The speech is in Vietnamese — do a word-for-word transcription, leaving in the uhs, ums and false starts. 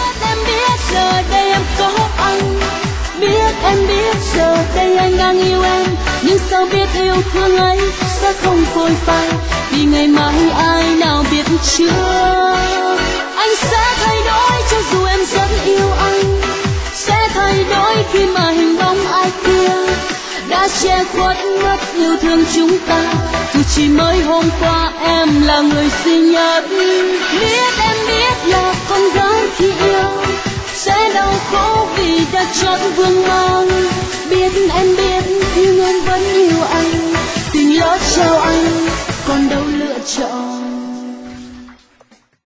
Biết em biết giờ đây em có anh, biết em biết giờ đây anh đang yêu em, nhưng sao biết yêu thương ấy sẽ không phôi phai, vì ngày mai ai nào biết chưa. Anh sẽ thay đổi cho dù em rất yêu anh, sẽ thay đổi khi mà hình bóng ai kia đã che khuất mất yêu thương chúng ta, dù chỉ mới hôm qua em là người duy nhất. Biết em biết là con gái khi yêu sẽ đau khổ vì đã chọn vương mang, biết em biết nhưng em vẫn yêu anh, tình lỡ trao anh còn đâu lựa chọn.